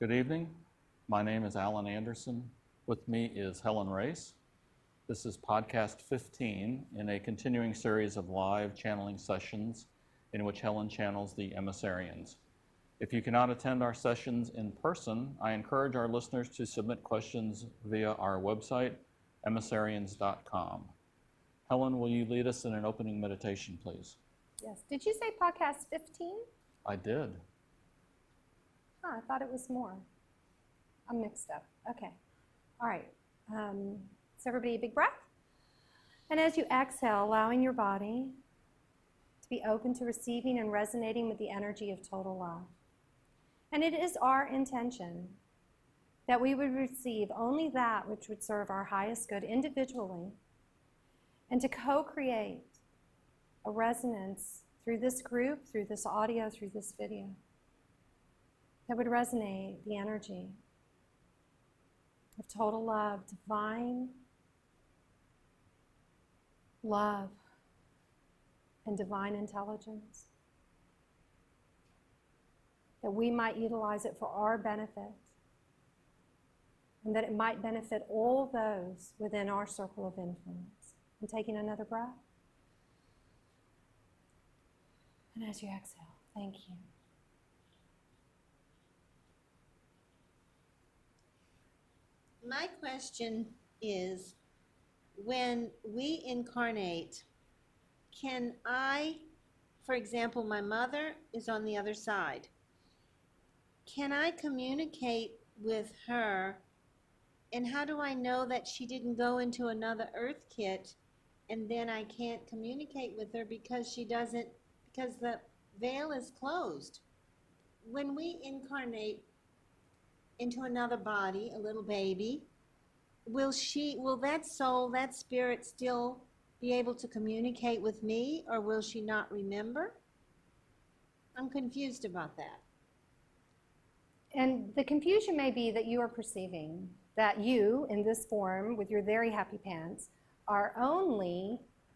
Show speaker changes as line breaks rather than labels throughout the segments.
Good evening. My name is Alan Anderson. With me is Helen Race. This is podcast 15 in a continuing series of live channeling sessions in which Helen channels the Emissarians. If you cannot attend our sessions in person, I encourage our listeners to submit questions via our website, emissarians.com. Helen, will you lead us in an opening meditation, please?
Yes. Did you say podcast 15?
I did.
I thought it was more. I'm mixed up. Okay. All right. So everybody, a big breath. And as you exhale, allowing your body to be open to receiving and resonating with the energy of total love. And it is our intention that we would receive only that which would serve our highest good individually, and to co-create a resonance through this group, through this audio, through this video, that would resonate the energy of total love, divine love, and divine intelligence. That we might utilize it for our benefit, and that it might benefit all those within our circle of influence. And taking another breath. And as you exhale, thank you.
My question is, when we incarnate, can I, for example, my mother is on the other side. Can I communicate with her, and how do I know that she didn't go into another earth kit and then I can't communicate with her because because the veil is closed? When we incarnate into another body, a little baby, will that soul, that spirit still be able to communicate with me, or will she not remember? I'm confused about that.
And the confusion may be that you are perceiving that you, in this form, with your very happy pants, are only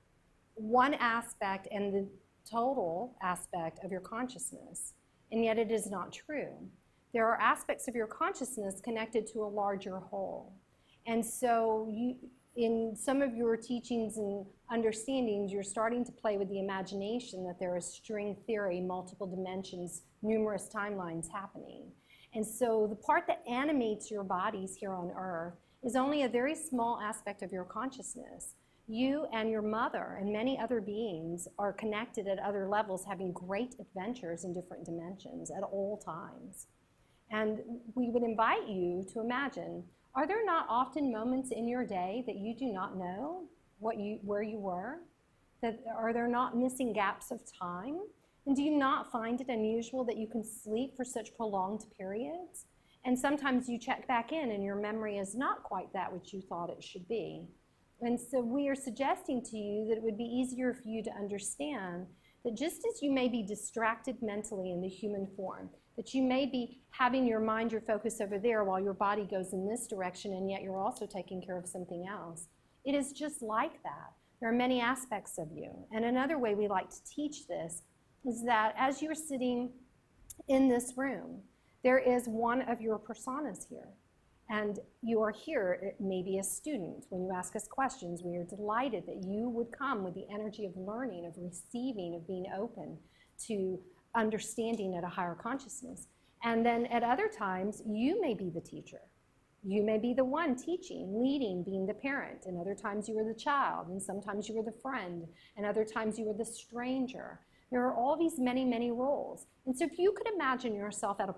one aspect and the total aspect of your consciousness, and yet it is not true. There are aspects of your consciousness connected to a larger whole. And so in some of your teachings and understandings, you're starting to play with the imagination that there is string theory, multiple dimensions, numerous timelines happening. And so the part that animates your bodies here on Earth is only a very small aspect of your consciousness. You and your mother and many other beings are connected at other levels, having great adventures in different dimensions at all times. And we would invite you to imagine, are there not often moments in your day that you do not know where you were? Are there not missing gaps of time? And do you not find it unusual that you can sleep for such prolonged periods? And sometimes you check back in and your memory is not quite that which you thought it should be. And so we are suggesting to you that it would be easier for you to understand that just as you may be distracted mentally in the human form, that you may be having your mind, your focus over there while your body goes in this direction, and yet you're also taking care of something else. It is just like that. There are many aspects of you. And another way we like to teach this is that as you're sitting in this room, there is one of your personas here. And you are here, maybe a student. When you ask us questions, we are delighted that you would come with the energy of learning, of receiving, of being open to understanding at a higher consciousness. And then at other times, you may be the teacher. You may be the one teaching, leading, being the parent. And other times you are the child, and sometimes you are the friend, and other times you are the stranger. There are all these many, many roles. And so if you could imagine yourself at a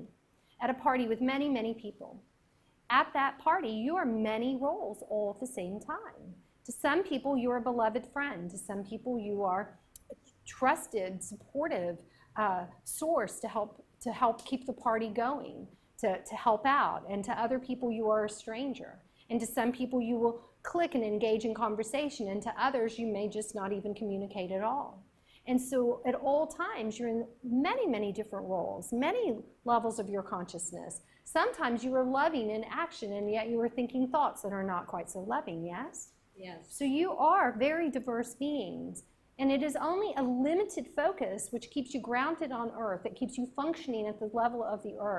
party with many, many people, at that party, you are many roles all at the same time. To some people, you're a beloved friend. To some people, you are a trusted, supportive source to help keep the party going, to help out. And to other people, you are a stranger. And to some people, you will click and engage in conversation. And to others, you may just not even communicate at all. And so at all times, you're in many, many different roles, many levels of your consciousness. Sometimes you are loving in action, and yet you are thinking thoughts that are not quite so loving, yes?
Yes.
So you are very diverse beings. And it is only a limited focus which keeps you grounded on Earth, that keeps you functioning at the level of the Earth,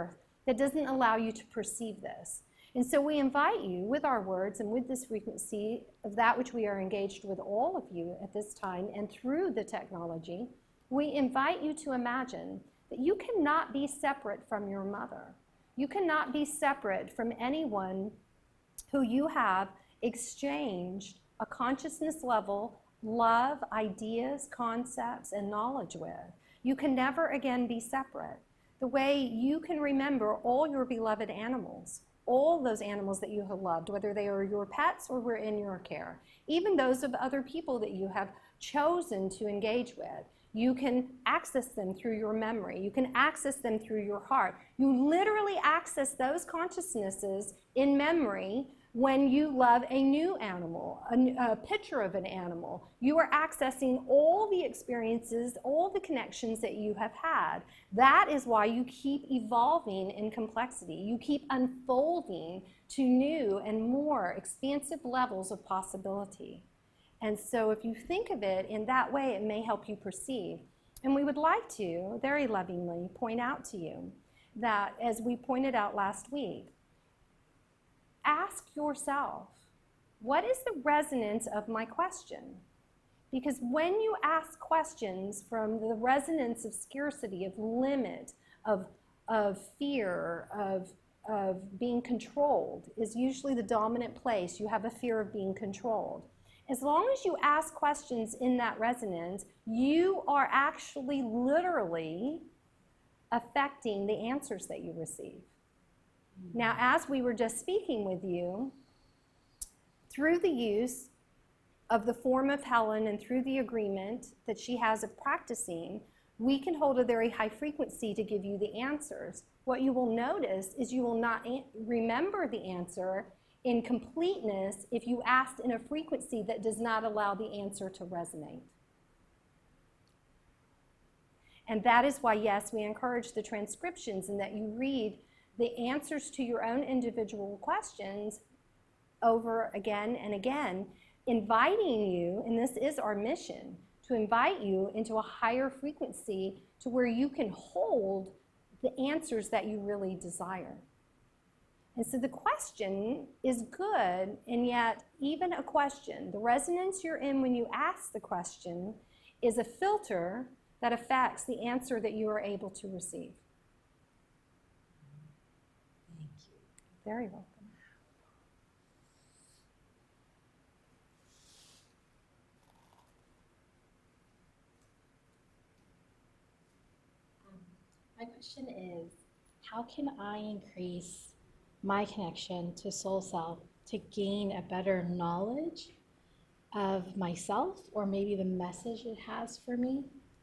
that doesn't allow you to perceive this. And so we invite you with our words and with this frequency of that which we are engaged with all of you at this time and through the technology, we invite you to imagine that you cannot be separate from your mother. You cannot be separate from anyone who you have exchanged a consciousness level, love, ideas, concepts, and knowledge with. You can never again be separate. The way you can remember all your beloved animals, all those animals that you have loved, whether they are your pets or were in your care, even those of other people that you have chosen to engage with. You can access them through your memory. You can access them through your heart. You literally access those consciousnesses in memory when you love a new animal, a picture of an animal. You are accessing all the experiences, all the connections that you have had. That is why you keep evolving in complexity. You keep unfolding to new and more expansive levels of possibility. And so if you think of it in that way, it may help you perceive. And we would like to, very lovingly, point out to you that, as we pointed out last week, ask yourself, what is the resonance of my question? Because when you ask questions from the resonance of scarcity, of limit, of fear, of being controlled, is usually the dominant place. You have a fear of being controlled. As long as you ask questions in that resonance, you are actually literally affecting the answers that you receive. Now, as we were just speaking with you, through the use of the form of Helen and through the agreement that she has of practicing, we can hold a very high frequency to give you the answers. What you will notice is you will not remember the answer in completeness if you asked in a frequency that does not allow the answer to resonate. And that is why, yes, we encourage the transcriptions and that you read the answers to your own individual questions over again and again, inviting you, and this is our mission, to invite you into a higher frequency to where you can hold the answers that you really desire. And so the question is good, and yet even a question, the resonance you're in when you ask the question is a filter that affects the answer that you are able to receive.
Thank you.
Very welcome.
My question is, how can I increase my connection to soul self to gain a better knowledge of myself, or maybe the message it has for me?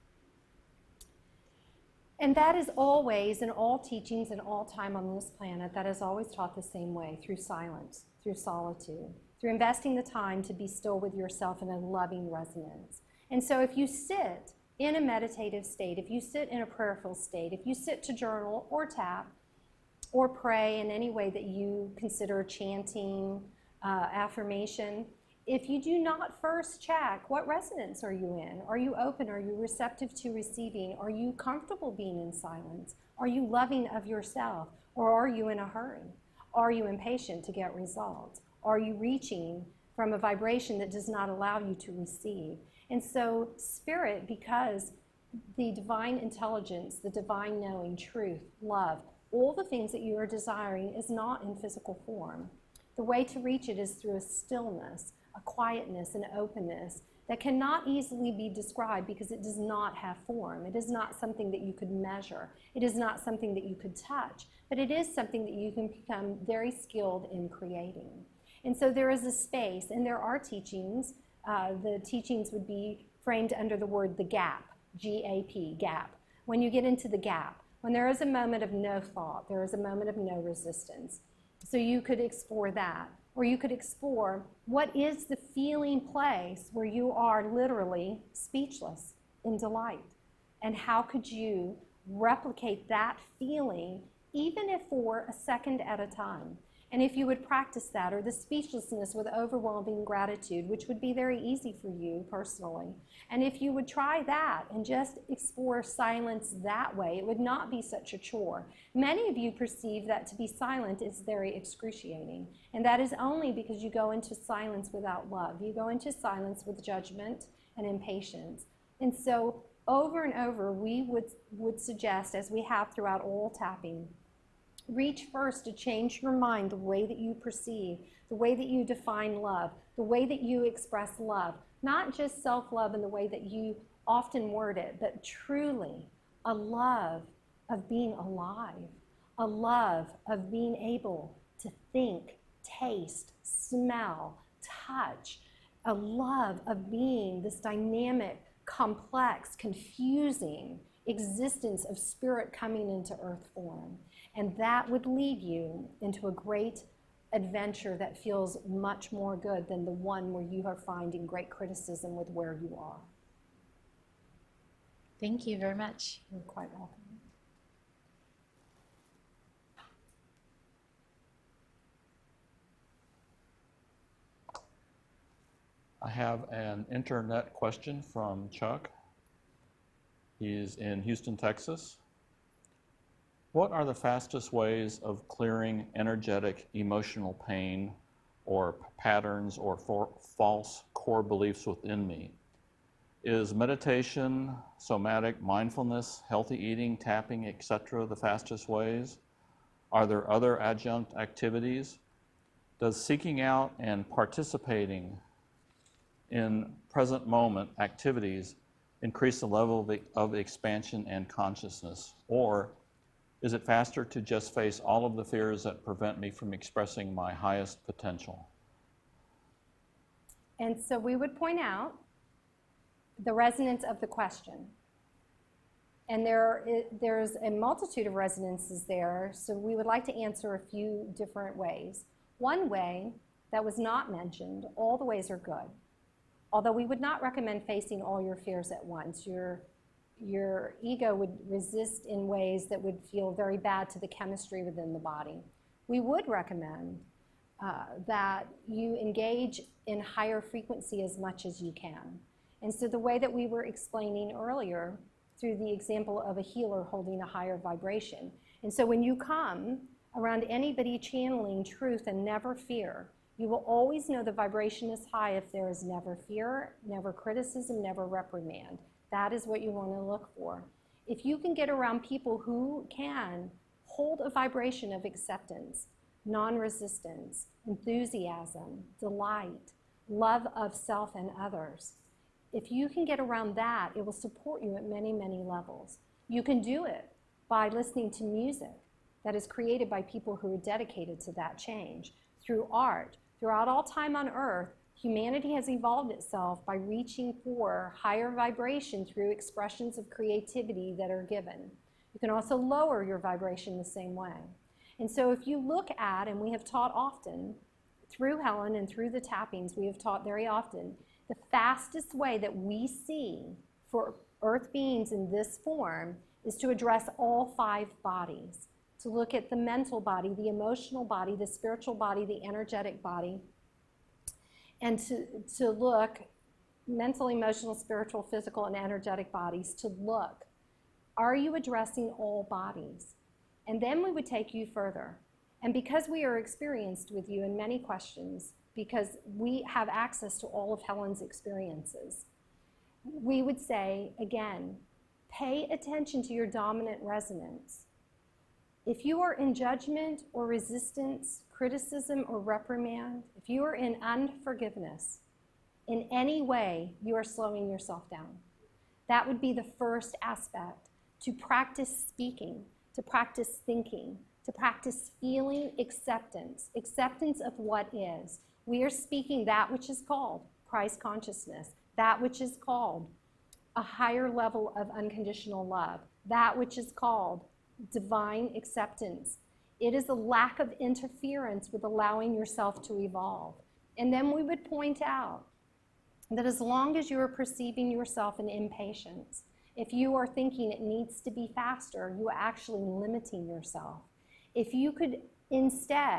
And that is always, in all teachings and all time on this planet, that is always taught the same way, through silence, through solitude, through investing the time to be still with yourself in a loving resonance. And so if you sit in a meditative state, if you sit in a prayerful state, if you sit to journal or tap or pray in any way that you consider chanting, affirmation, if you do not first check what resonance are you in, are you open, are you receptive to receiving, are you comfortable being in silence, are you loving of yourself, or are you in a hurry, are you impatient to get results, are you reaching from a vibration that does not allow you to receive? And so spirit, because the divine intelligence, the divine knowing, truth, love, all the things that you are desiring is not in physical form. The way to reach it is through a stillness, a quietness, an openness that cannot easily be described because it does not have form. It is not something that you could measure. It is not something that you could touch, but it is something that you can become very skilled in creating. And so there is a space, and there are teachings. The teachings would be framed under the word the gap, G-A-P, gap. When you get into the gap, when there is a moment of no thought, there is a moment of no resistance. So you could explore that. Or you could explore what is the feeling place where you are literally speechless in delight. And how could you replicate that feeling, even if for a second at a time? And if you would practice that, or the speechlessness with overwhelming gratitude, which would be very easy for you personally, and if you would try that and just explore silence that way, it would not be such a chore. Many of you perceive that to be silent is very excruciating, and that is only because you go into silence without love. You go into silence with judgment and impatience. And so over and over, we would suggest, as we have throughout all tapping, reach first to change your mind, the way that you perceive, the way that you define love, the way that you express love. Not just self-love in the way that you often word it, but truly a love of being alive, a love of being able to think, taste, smell, touch, a love of being this dynamic, complex, confusing existence of spirit coming into earth form. And that would lead you into a great adventure that feels much more good than the one where you are finding great criticism with where you are.
Thank you very much.
You're quite welcome.
I have an internet question from Chuck. He's in Houston, Texas. What are the fastest ways of clearing energetic emotional pain or patterns or false core beliefs within me? Is meditation, somatic mindfulness, healthy eating, tapping, etc. the fastest ways? Are there other adjunct activities? Does seeking out and participating in present moment activities increase the level of expansion and consciousness? Or is it faster to just face all of the fears that prevent me from expressing my highest potential?
And so we would point out the resonance of the question. And there's a multitude of resonances there, so we would like to answer a few different ways. One way that was not mentioned, all the ways are good. Although we would not recommend facing all your fears at once. Your ego would resist in ways that would feel very bad to the chemistry within the body. We would recommend that you engage in higher frequency as much as you can. And so the way that we were explaining earlier, through the example of a healer holding a higher vibration. And so when you come around anybody channeling truth and never fear, you will always know the vibration is high if there is never fear, never criticism, never reprimand. That is what you want to look for. If you can get around people who can hold a vibration of acceptance, non-resistance, enthusiasm, delight, love of self and others, if you can get around that, it will support you at many, many levels. You can do it by listening to music that is created by people who are dedicated to that change, through art. Throughout all time on earth, humanity has evolved itself by reaching for higher vibration through expressions of creativity that are given. You can also lower your vibration the same way. And so if you look at, and we have taught often, through Helen and through the tappings, we have taught very often, the fastest way that we see for earth beings in this form is to address all 5 bodies. To look at the mental body, the emotional body, the spiritual body, the energetic body, and to look, mental, emotional, spiritual, physical, and energetic bodies, to look, are you addressing all bodies? And then we would take you further. And because we are experienced with you in many questions, because we have access to all of Helen's experiences, we would say, again, pay attention to your dominant resonance. If you are in judgment or resistance, criticism or reprimand, if you are in unforgiveness, in any way, you are slowing yourself down. That would be the first aspect, to practice speaking, to practice thinking, to practice feeling acceptance of what is. We are speaking that which is called Christ consciousness, that which is called a higher level of unconditional love, that which is called divine acceptance. It is a lack of interference with allowing yourself to evolve. And then we would point out that as long as you are perceiving yourself in impatience, if you are thinking it needs to be faster, you are actually limiting yourself. If you could instead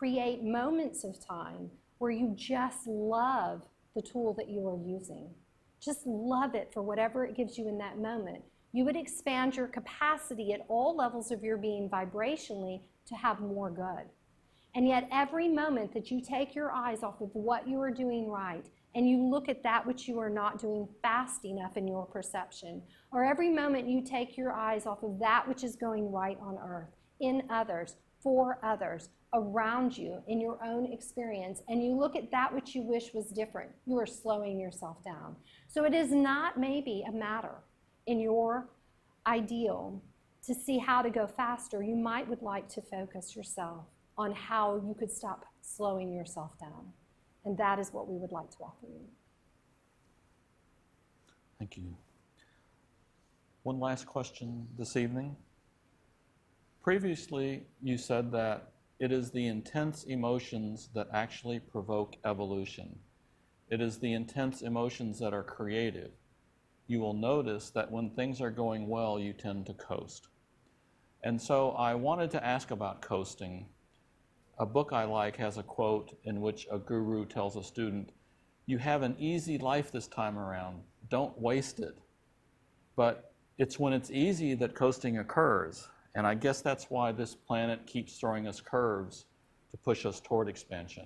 create moments of time where you just love the tool that you are using. Just love it for whatever it gives you in that moment. You would expand your capacity at all levels of your being vibrationally to have more good. And yet every moment that you take your eyes off of what you are doing right and you look at that which you are not doing fast enough in your perception, or every moment you take your eyes off of that which is going right on earth, in others, for others, around you, in your own experience, and you look at that which you wish was different, you are slowing yourself down. So it is not maybe a matter in your ideal to see how to go faster. You might would like to focus yourself on how you could stop slowing yourself down. And that is what we would like to offer you.
Thank you. One last question this evening. Previously, you said that it is the intense emotions that actually provoke evolution. It is the intense emotions that are creative. You will notice that when things are going well, you tend to coast. And so I wanted to ask about coasting. A book I like has a quote in which a guru tells a student, "You have an easy life this time around. Don't waste it." But it's when it's easy that coasting occurs. And I guess that's why this planet keeps throwing us curves to push us toward expansion.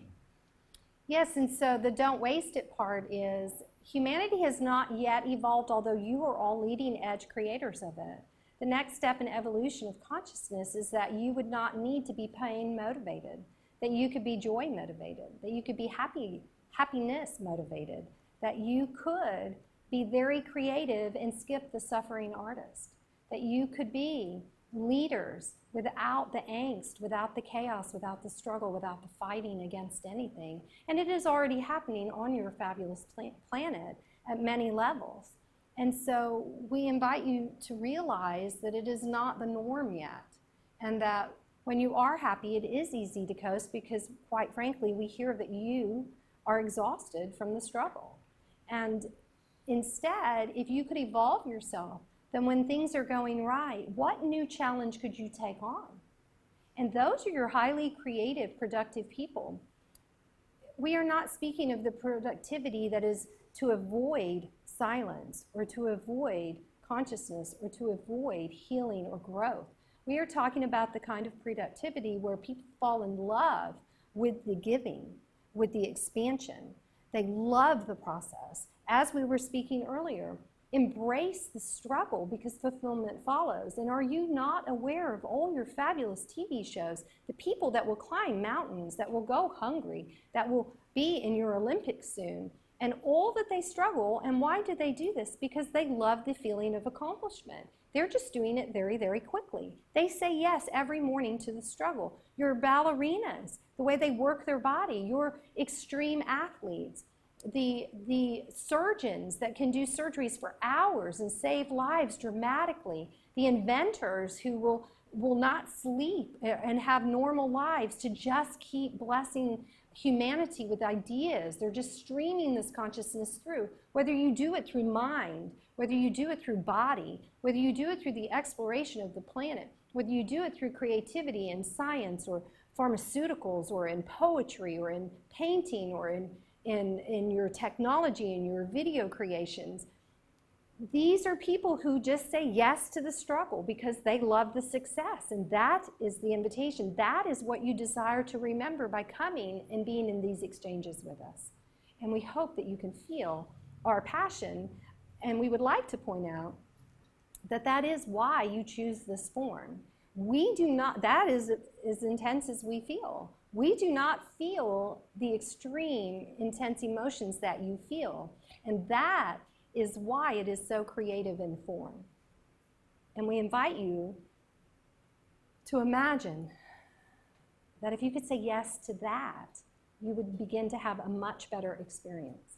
Yes, and so the don't waste it part is humanity has not yet evolved, although you are all leading edge creators of it. The next step in evolution of consciousness is that you would not need to be pain motivated, that you could be joy motivated, that you could be happiness motivated, that you could be very creative and skip the suffering artist, that you could be leaders without the angst, without the chaos, without the struggle, without the fighting against anything. And it is already happening on your fabulous planet at many levels. And so we invite you to realize that it is not the norm yet, and that when you are happy, it is easy to coast because, quite frankly, we hear that you are exhausted from the struggle. And instead, if you could evolve yourself, then when things are going right, what new challenge could you take on? And those are your highly creative, productive people. We are not speaking of the productivity that is to avoid silence or to avoid consciousness or to avoid healing or growth. We are talking about the kind of productivity where people fall in love with the giving, with the expansion. They love the process. As we were speaking earlier, embrace the struggle because fulfillment follows. And are you not aware of all your fabulous TV shows, the people that will climb mountains, that will go hungry, that will be in your Olympics soon, and all that they struggle? And why do they do this? Because they love the feeling of accomplishment. They're just doing it very, very quickly. They say yes every morning to the struggle. Your ballerinas, the way they work their body, your extreme athletes, the surgeons that can do surgeries for hours and save lives dramatically, the inventors who will not sleep and have normal lives to just keep blessing humanity with ideas. They're just streaming this consciousness through. Whether you do it through mind, whether you do it through body, whether you do it through the exploration of the planet, whether you do it through creativity and science or pharmaceuticals or in poetry or in painting or in your technology and your video creations. These are people who just say yes to the struggle because they love the success, and that is the invitation. That is what you desire to remember by coming and being in these exchanges with us. And we hope that you can feel our passion, and we would like to point out that that is why you choose this form. We do not, that is as intense as we feel. We do not feel the extreme intense emotions that you feel, and that is why it is so creative in form. And we invite you to imagine that if you could say yes to that, you would begin to have a much better experience.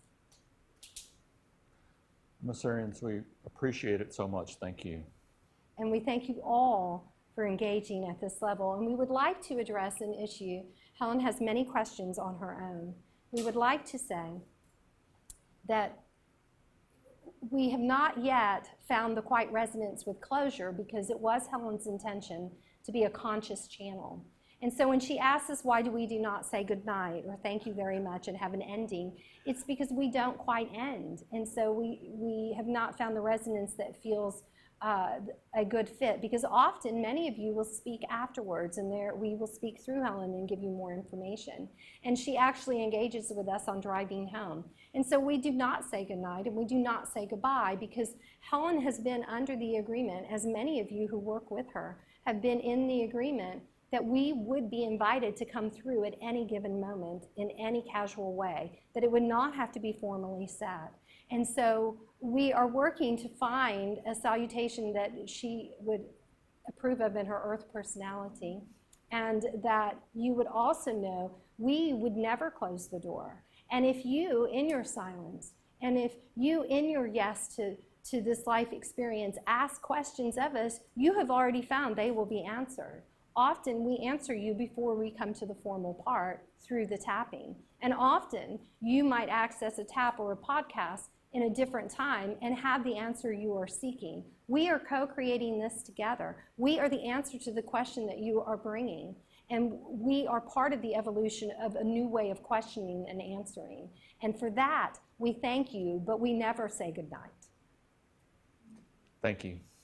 Emissarians, we appreciate it so much. Thank you.
And we thank you all for engaging at this level. And we would like to address an issue. Helen has many questions on her own. We would like to say that we have not yet found the quite resonance with closure because it was Helen's intention to be a conscious channel. And so when she asks us, why do we do not say goodnight or thank you very much and have an ending, it's because we don't quite end. And so we have not found the resonance that feels a good fit, because often many of you will speak afterwards, and we will speak through Helen and give you more information. And she actually engages with us on driving home. And so we do not say goodnight and we do not say goodbye, because Helen has been under the agreement, as many of you who work with her have been in the agreement, that we would be invited to come through at any given moment in any casual way, that it would not have to be formally said. And so we are working to find a salutation that she would approve of in her earth personality, and that you would also know we would never close the door. And if you, in your silence, and if you, in your yes to this life experience, ask questions of us, you have already found they will be answered. Often we answer you before we come to the formal part through the tapping. And often you might access a tap or a podcast in a different time and have the answer you are seeking. We are co-creating this together. We are the answer to the question that you are bringing. And we are part of the evolution of a new way of questioning and answering. And for that, we thank you, but we never say goodnight.
Thank you.